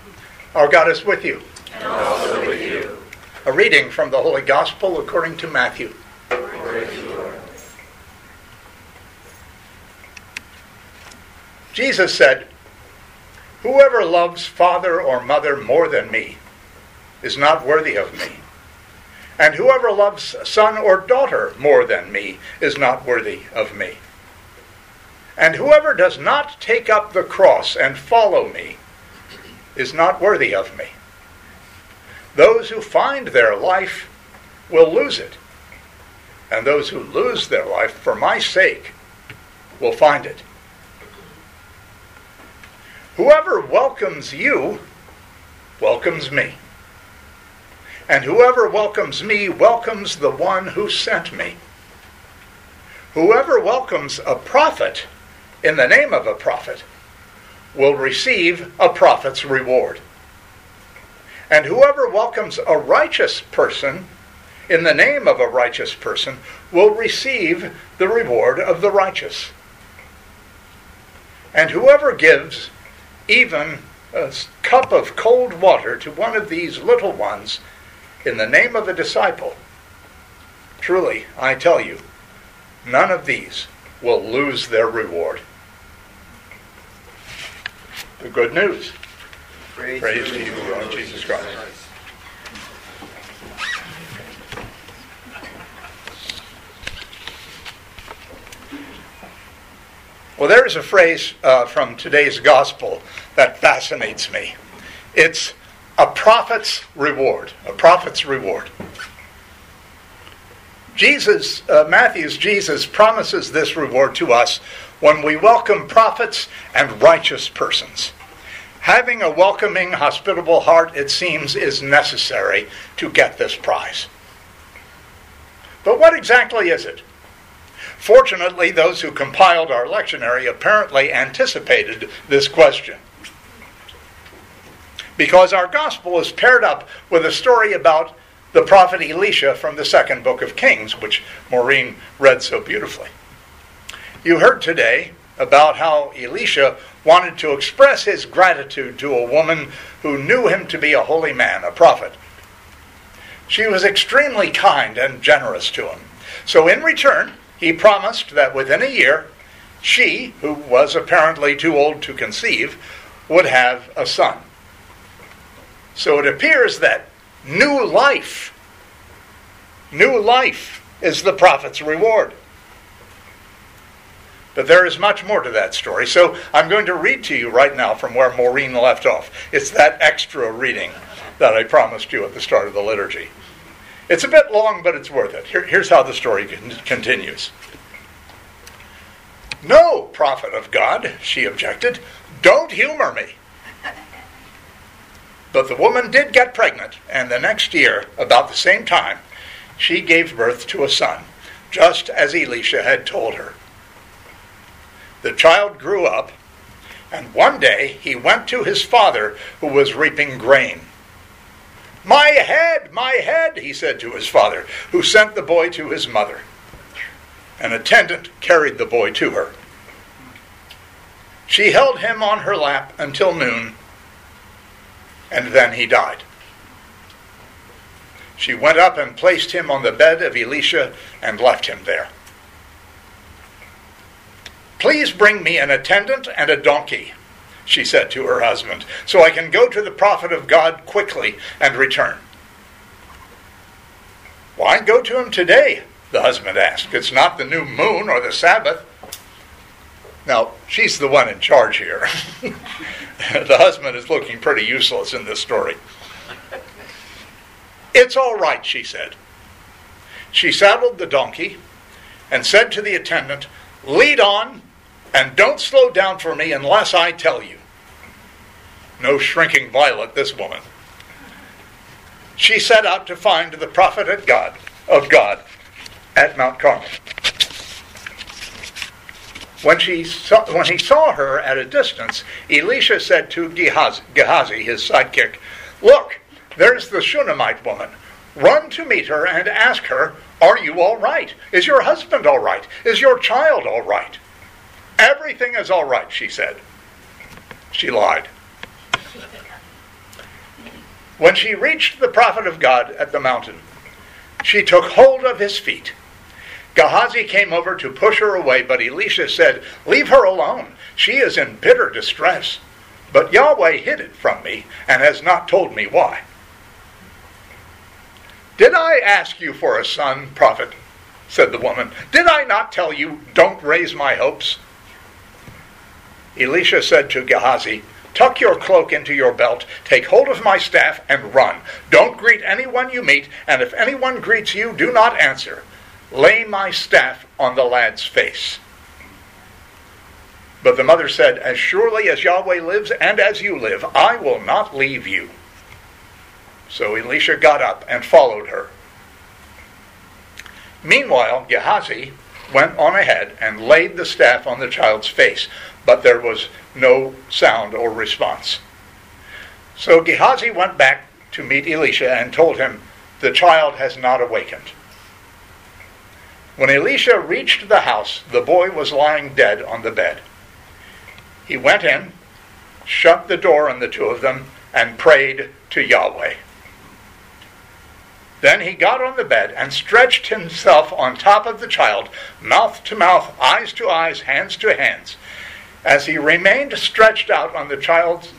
Our God is with you. And also with you. A reading from the Holy Gospel according to Matthew. Praise you, Lord. Jesus said, "Whoever loves father or mother more than me is not worthy of me. And whoever loves son or daughter more than me is not worthy of me. And whoever does not take up the cross and follow me is not worthy of me. Those who find their life will lose it, and those who lose their life for my sake will find it. Whoever welcomes you welcomes me. And whoever welcomes me welcomes the one who sent me. Whoever welcomes a prophet in the name of a prophet will receive a prophet's reward. And whoever welcomes a righteous person in the name of a righteous person will receive the reward of the righteous. And whoever gives even a cup of cold water to one of these little ones in the name of a disciple, truly, I tell you, none of these will lose their reward." The good news. Praise to you, Lord Jesus Christ. Well, there is a phrase from today's gospel that fascinates me. It's a prophet's reward. A prophet's reward. Matthew's Jesus promises this reward to us when we welcome prophets and righteous persons. Having a welcoming, hospitable heart, it seems, is necessary to get this prize. But what exactly is it? Fortunately, those who compiled our lectionary apparently anticipated this question, because our gospel is paired up with a story about the prophet Elisha from the second book of Kings, which Maureen read so beautifully. You heard today about how Elisha wanted to express his gratitude to a woman who knew him to be a holy man, a prophet. She was extremely kind and generous to him. So in return, he promised that within a year, she, who was apparently too old to conceive, would have a son. So it appears that new life is the prophet's reward. But there is much more to that story. So I'm going to read to you right now from where Maureen left off. It's that extra reading that I promised you at the start of the liturgy. It's a bit long, but it's worth it. Here's how the story continues. "No, prophet of God," she objected, "don't humor me." But the woman did get pregnant, and the next year, about the same time, she gave birth to a son, just as Elisha had told her. The child grew up, and one day he went to his father, who was reaping grain. My head, he said to his father, who sent the boy to his mother. An attendant carried the boy to her. She held him on her lap until noon, and then he died. She went up and placed him on the bed of Elisha and left him there. "Please bring me an attendant and a donkey," she said to her husband, "so I can go to the prophet of God quickly and return." "Why go to him today?" the husband asked. "It's not the new moon or the Sabbath." Now, she's the one in charge here. The husband is looking pretty useless in this story. "It's all right," she said. She saddled the donkey and said to the attendant, "Lead on, and don't slow down for me unless I tell you." No shrinking violet, this woman. She set out to find the prophet of God at Mount Carmel. When he saw her at a distance, Elisha said to Gehazi, his sidekick, "Look, there's the Shunammite woman. Run to meet her and ask her, 'Are you all right? Is your husband all right? Is your child all right?' 'Everything is all right,' she said. She lied. When she reached the prophet of God at the mountain, she took hold of his feet. Gehazi came over to push her away, but Elisha said, "Leave her alone. She is in bitter distress. But Yahweh hid it from me and has not told me why." "Did I ask you for a son, prophet?" said the woman. "Did I not tell you, don't raise my hopes?" Elisha said to Gehazi, "Tuck your cloak into your belt, take hold of my staff, and run. Don't greet anyone you meet, and if anyone greets you, do not answer. Lay my staff on the lad's face." But the mother said, "As surely as Yahweh lives and as you live, I will not leave you." So Elisha got up and followed her. Meanwhile, Gehazi went on ahead and laid the staff on the child's face, but there was no sound or response. So Gehazi went back to meet Elisha and told him, "The child has not awakened." When Elisha reached the house, the boy was lying dead on the bed. He went in, shut the door on the two of them, and prayed to Yahweh. Then he got on the bed and stretched himself on top of the child, mouth to mouth, eyes to eyes, hands to hands. As he remained stretched out on the child's,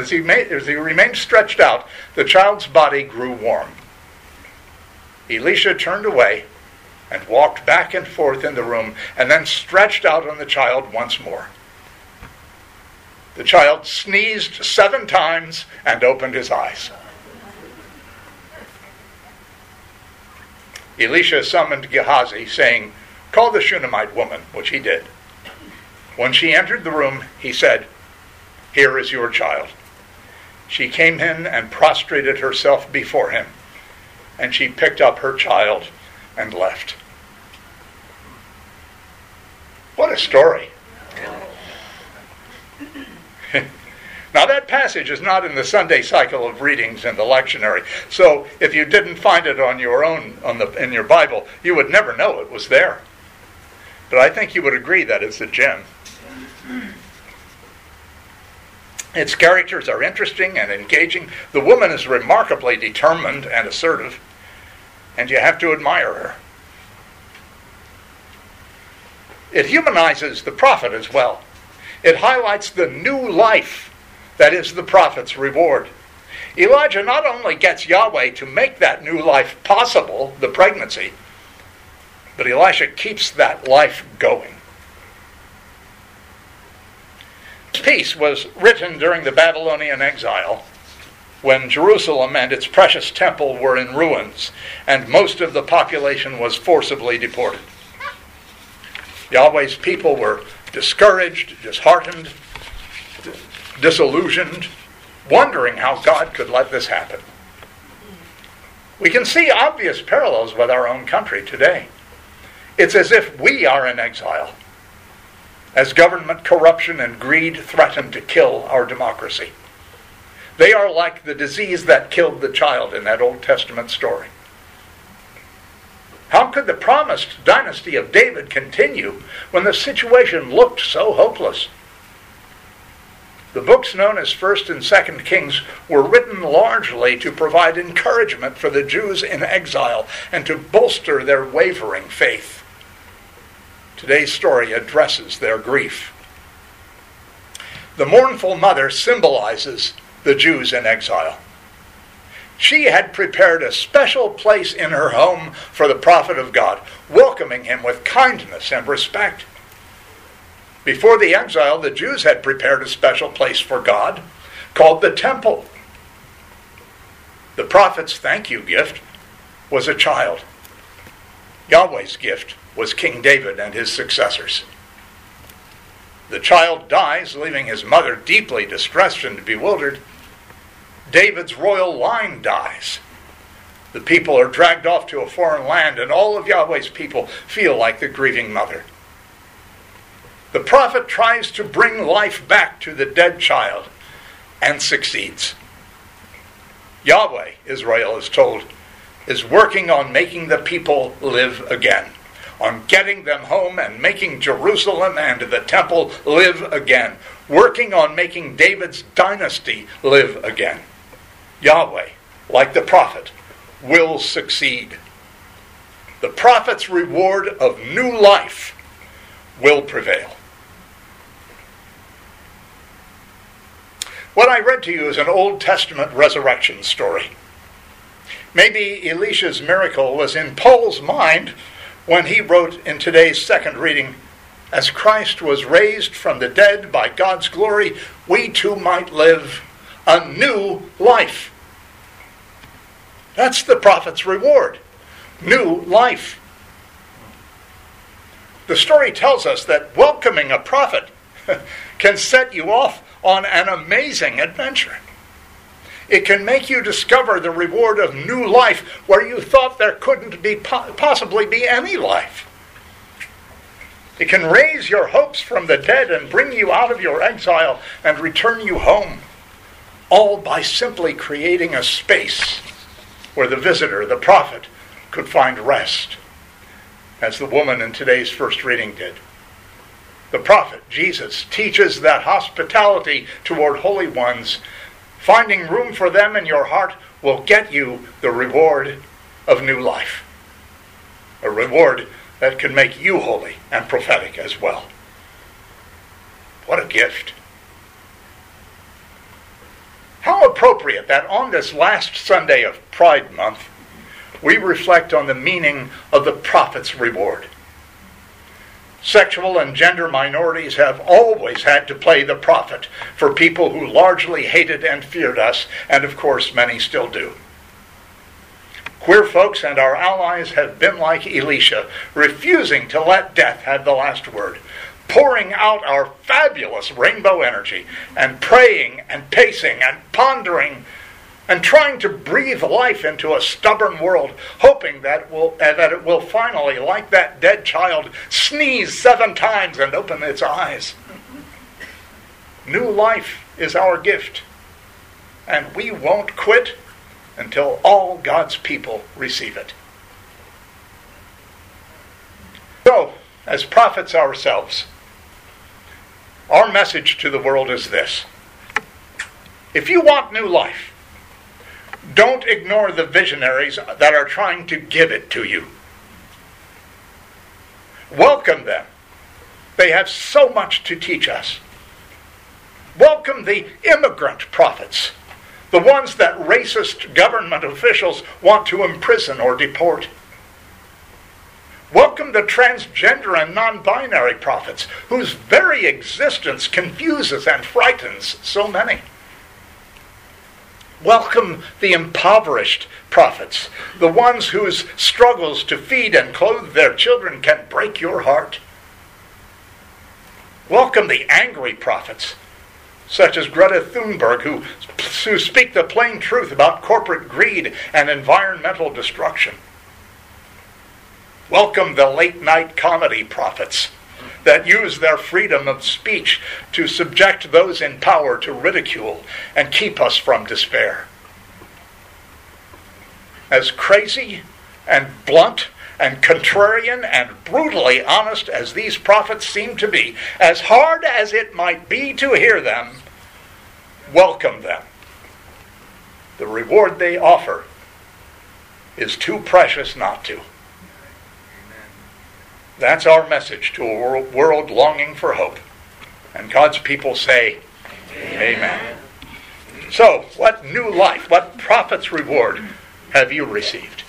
the child's body grew warm. Elisha turned away and walked back and forth in the room, and then stretched out on the child once more. The child sneezed 7 times and opened his eyes. Elisha summoned Gehazi, saying, "Call the Shunammite woman," which he did. When she entered the room, he said, "Here is your child." She came in and prostrated herself before him, and she picked up her child and left. What a story. Now that passage is not in the Sunday cycle of readings in the lectionary, so if you didn't find it on your own in your Bible, you would never know it was there. But I think you would agree that it's a gem. Its characters are interesting and engaging. The woman is remarkably determined and assertive, and you have to admire her. It humanizes the prophet as well. It highlights the new life that is the prophet's reward. Elijah not only gets Yahweh to make that new life possible, the pregnancy, but Elisha keeps that life going. This piece was written during the Babylonian exile, when Jerusalem and its precious temple were in ruins, and most of the population was forcibly deported. Yahweh's people were discouraged, disheartened, disillusioned, wondering how God could let this happen. We can see obvious parallels with our own country today. It's as if we are in exile, as government corruption and greed threaten to kill our democracy. They are like the disease that killed the child in that Old Testament story. How could the promised dynasty of David continue when the situation looked so hopeless? The books known as 1st and 2nd Kings were written largely to provide encouragement for the Jews in exile and to bolster their wavering faith. Today's story addresses their grief. The mournful mother symbolizes the Jews in exile. She had prepared a special place in her home for the prophet of God, welcoming him with kindness and respect. Before the exile, the Jews had prepared a special place for God called the temple. The prophet's thank you gift was a child. Yahweh's gift was King David and his successors. The child dies, leaving his mother deeply distressed and bewildered. David's royal line dies. The people are dragged off to a foreign land, and all of Yahweh's people feel like the grieving mother. The prophet tries to bring life back to the dead child and succeeds. Yahweh, Israel is told, is working on making the people live again, on getting them home and making Jerusalem and the temple live again, working on making David's dynasty live again. Yahweh like the prophet, will succeed. The prophet's reward of new life will prevail. What I read to you is an Old Testament resurrection story. Maybe Elisha's miracle was in Paul's mind when he wrote in today's second reading, "As Christ was raised from the dead by God's glory, we too might live a new life." That's the prophet's reward. New life. The story tells us that welcoming a prophet can set you off on an amazing adventure. It can make you discover the reward of new life where you thought there couldn't possibly be any life. It can raise your hopes from the dead and bring you out of your exile and return you home, all by simply creating a space where the visitor, the prophet, could find rest, as the woman in today's first reading did. The prophet, Jesus, teaches that hospitality toward holy ones, finding room for them in your heart, will get you the reward of new life. A reward that can make you holy and prophetic as well. What a gift. How appropriate that on this last Sunday of Pride Month, we reflect on the meaning of the prophet's reward. Sexual and gender minorities have always had to play the prophet for people who largely hated and feared us, and of course many still do. Queer folks and our allies have been like Elisha, refusing to let death have the last word, pouring out our fabulous rainbow energy, and praying and pacing and pondering and trying to breathe life into a stubborn world, hoping that it will finally, like that dead child, sneeze 7 times and open its eyes. New life is our gift, and we won't quit until all God's people receive it. So, as prophets ourselves, our message to the world is this: if you want new life, don't ignore the visionaries that are trying to give it to you. Welcome them. They have so much to teach us. Welcome the immigrant prophets, the ones that racist government officials want to imprison or deport. Welcome the transgender and non-binary prophets, whose very existence confuses and frightens so many. Welcome the impoverished prophets, the ones whose struggles to feed and clothe their children can break your heart. Welcome the angry prophets, such as Greta Thunberg, who speak the plain truth about corporate greed and environmental destruction. Welcome the late-night comedy prophets that use their freedom of speech to subject those in power to ridicule and keep us from despair. As crazy and blunt and contrarian and brutally honest as these prophets seem to be, as hard as it might be to hear them, welcome them. The reward they offer is too precious not to. That's our message to a world longing for hope. And God's people say, Amen. So, what new life, what prophet's reward have you received?